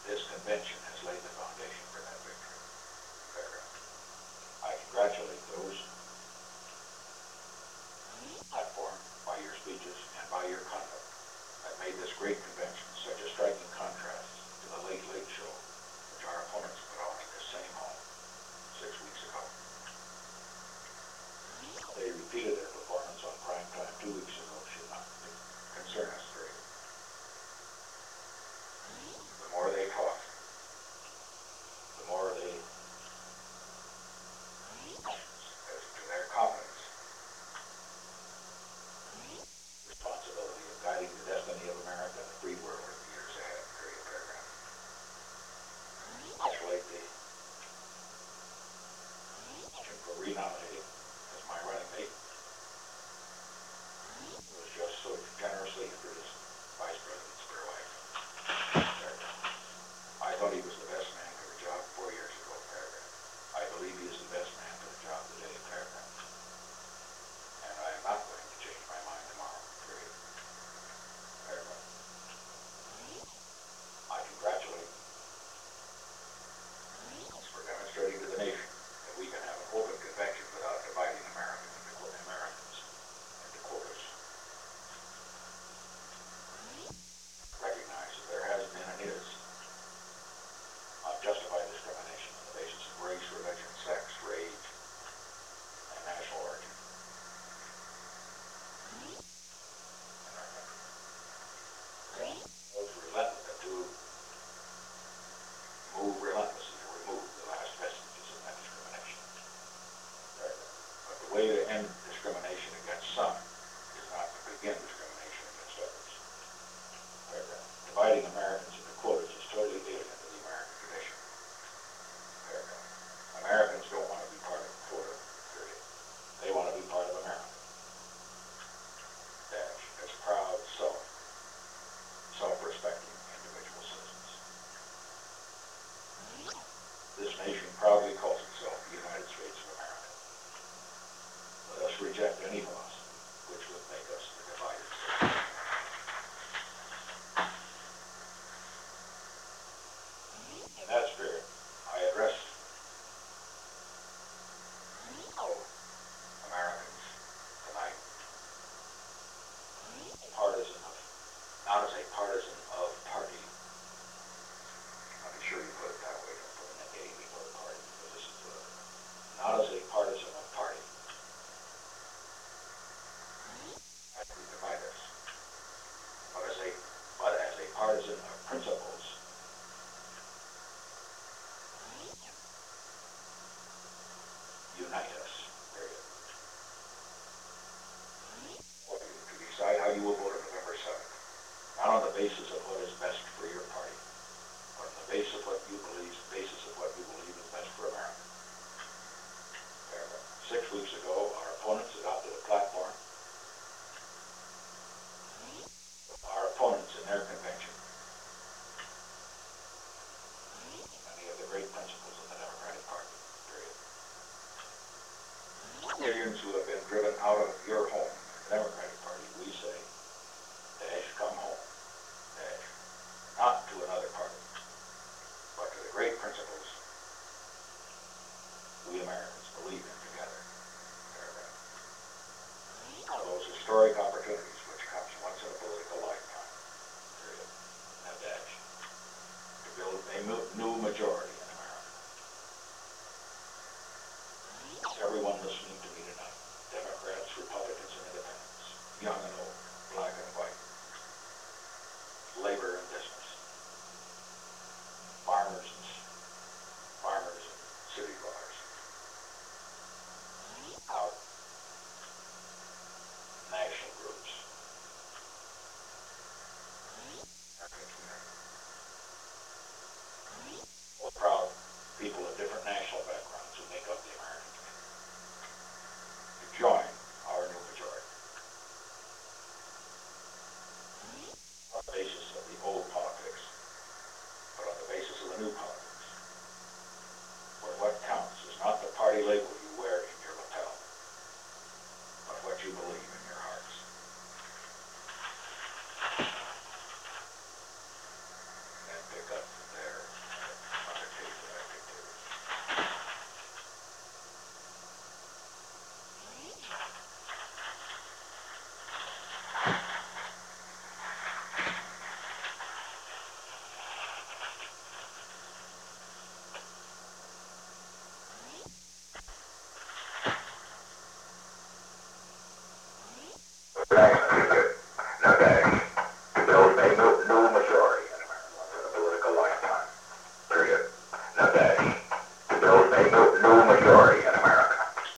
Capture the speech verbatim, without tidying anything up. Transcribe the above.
This convention has laid the foundation for that victory. Paragraph. I congratulate those platformed by your speeches and by your conduct that made this great convention such a striking contrast to the Late Late Show, which our opponents put on at the same home six weeks ago. They repeated their performance on prime time two weeks ago should not concern us further. The more they talk, the more they, as to their competence, responsibility of guiding the destiny of America and the free world in the years ahead. Period. Paragraph. Congratulate the motion for renominating as my running mate, who was just so generously introduced Vice President Spare Life. Paragraph. I thought he was the best man for the job four years ago. Paragraph. I believe he is the best man for the job today. Paragraph. And I am not going to change my mind tomorrow. Period. Paragraph. I congratulate us for demonstrating to the nation that we can have an open convention without dividing Americans into Americans into quotas. Recognize that there has been and is unjustified discrimination on the basis of race, religion, sex, rage, and national origin in our country. Those relentless to move relentlessly to remove the last vestiges of that discrimination. Right. But the way to end discrimination against some is not to begin discrimination against others. Paragraph. Dividing Americans into quotas is totally alien to the American tradition. Paragraph. Americans don't want to be part of a quota, period. They want to be part of America. Dash. As proud, self, self-respecting individual citizens. This nation proudly calls itself the United States of America. Let us reject any laws which would make us the divided state. In that spirit, I address all Americans tonight, partisan of, not as a partisan of party. I'll be sure you put it that way, don't put an A before the party, because this is uh, not as a partisan of party. That would divide us. But as a, but as a partisan of principles, unite us, period. For you to decide how you will vote on November seventh, not on the basis of what is best for your party, but on the basis of what you believe, basis of what you believe is best for America. Paragraph. Six weeks ago, our opponents adopted a platform. Our opponents in their convention, many of the great principles of the Democratic Party, period. Millions who have been driven out of your home, the Democratic Party, we say, dash, come home, dash, not to another party, but to the great principles we Americans believe in together. Paragraph. Those historic opportunities which comes once in a political lifetime, period, and dash, to build a new majority in America. Everyone listening to me tonight, Democrats, Republicans, and Independents, young and old, black and white, labor and business,